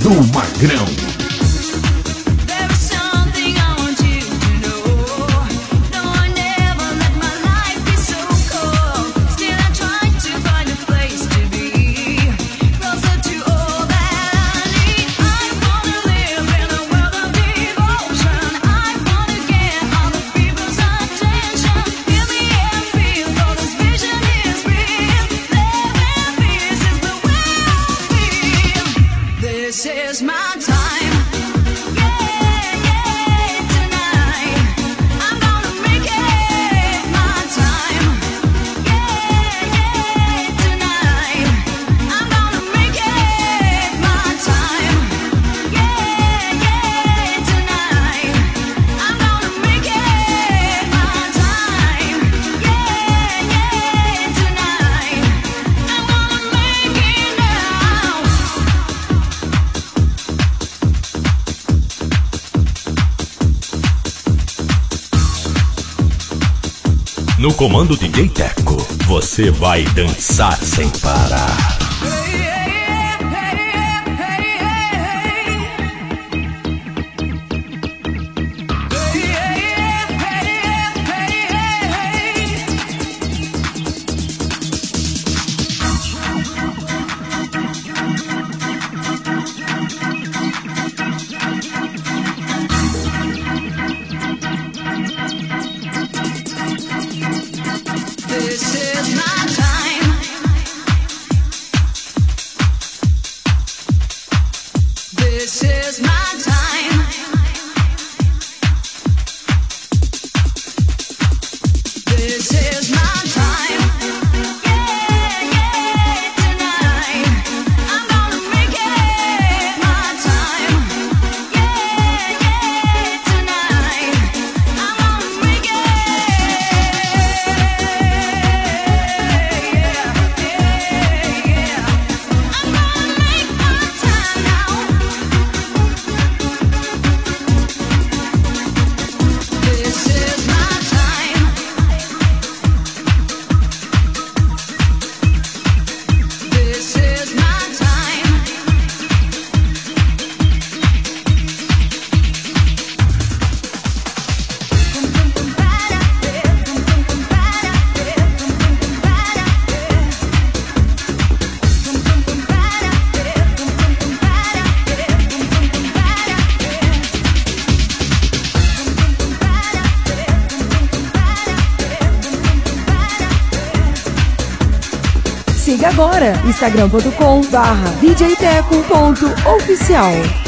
do Magrão. This is my time. Yeah, yeah, tonight. I'm gonna make it my time. Yeah, yeah, tonight. I'm gonna make it my time. Yeah, yeah, tonight. I'm gonna make it my time. Yeah, yeah, tonight. I'm gonna make it now. No comando DJ Teco, você vai dançar sem parar. This is my time. This is my time. This is my time. Yeah, yeah, tonight. I'm gonna make it my time. Yeah, yeah, tonight. I'm gonna make it. Siga agora instagram.com/djteco.oficial.